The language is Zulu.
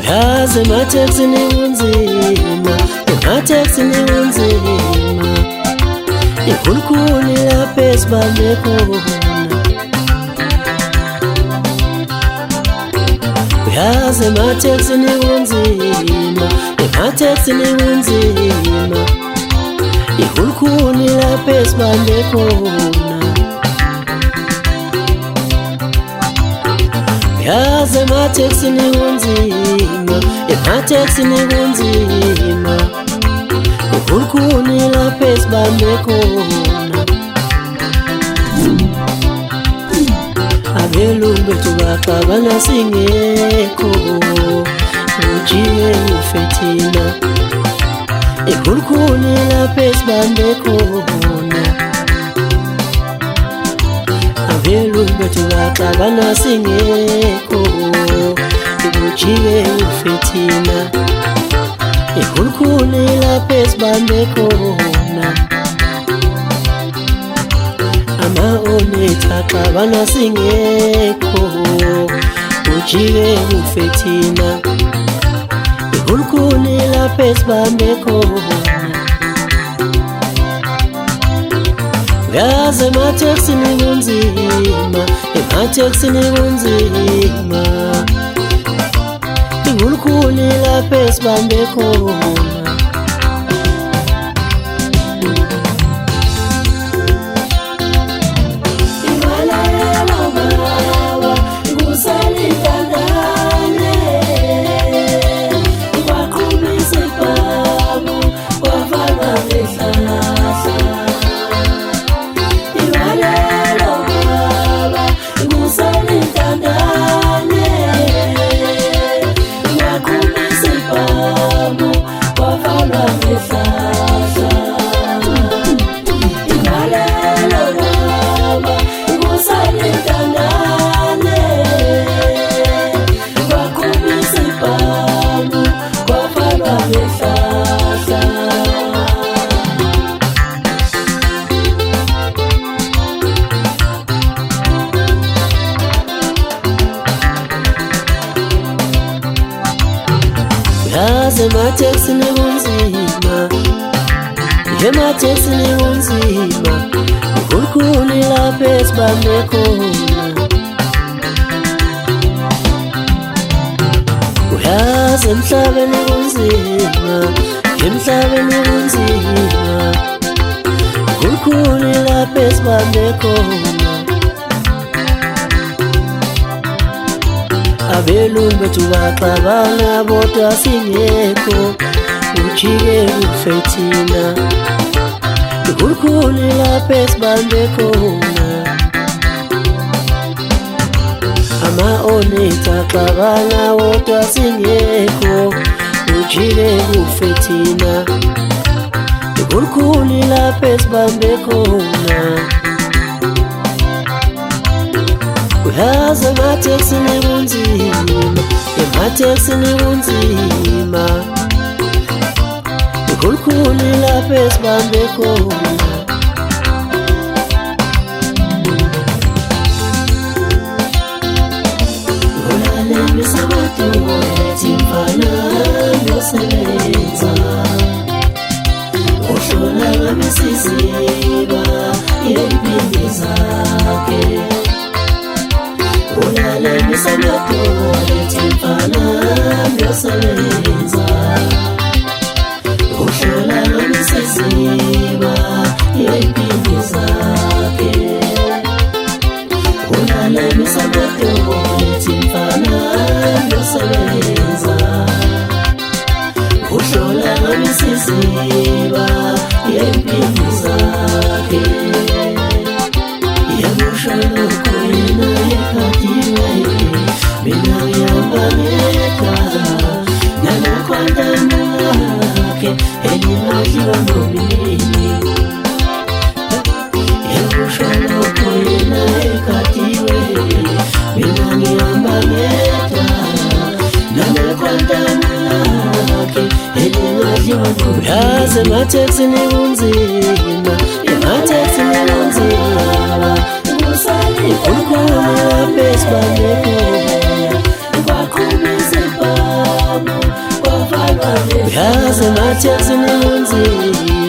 Uyazi emateksi nikunzima, emateksi nikunzima, ikhulukhulu lapha esibambe khona. Uyazi emateksi nikunzima, emateksi nikunzima, ikhulukhulu lapha esibambe khona. Uyazi emateksi nikunzima, emateksi nikunzima, ikhulukhulu lapha esibambe khona. Abelungu bethu baxabana singekho, ujike ufe thina, ikhulukhulu lapha esibambe khona. Abelungu bethu baxabana singekho, ujike ufe thina, ikhulukhulu lapha esibambe khona. Ama-oneta axabana singekho, ujike ufe thina, ikhulukhulu lapha esibambe khona. Uyazi emateksi nikunzima, emateksi nikunzima, ikhulukhulu lapha esibambe khona. Uyazi emateksi nikunzima, emateksi nikunzima, ikhulukhulu lapha esibambe khona. Uyazi emhlabeni kunzima, emhlabeni kunzima, ikhulukhulu lapha esibambe khona. Abelungu bethu baxabana bodwa singekho, ujike ufe thina, ikhulukhulu lapha esibambe khona. Ama-oneta axabana bodwa singekho, ujike ufe thina, ikhulukhulu lapha esibambe khona. Uyazi emateksi nikunzima, emateksi nikunzima, ikhulukhulu lapha esibambe khona. Ulalemisa amadoda ethi mfana yosebenza, uhlola ngamisiziba yempilo zakhe. Ulalemisa amadoda ethi mfana yosebenza, uhlola ngamisiziba yempilo zakhe. Ulalemisa amadoda ethi mfana yosebenza, uhlola ngamisiziba yempilo zakhe. Yamusha lokho yena ekhadiwe, mina ngihamba ngekhaya, nanokhwandana lakhe elingadliwa nomini. Yamusha lokho yena ekhadiwe, mina ngihamba ngekhaya, nanokhwandana lakhe elingadliwa nomini. Uyazi emateksi nikunzima, emateksi nikunzima, ikhulukhulu lapha esibambe khona. yaze mathezi nihunzi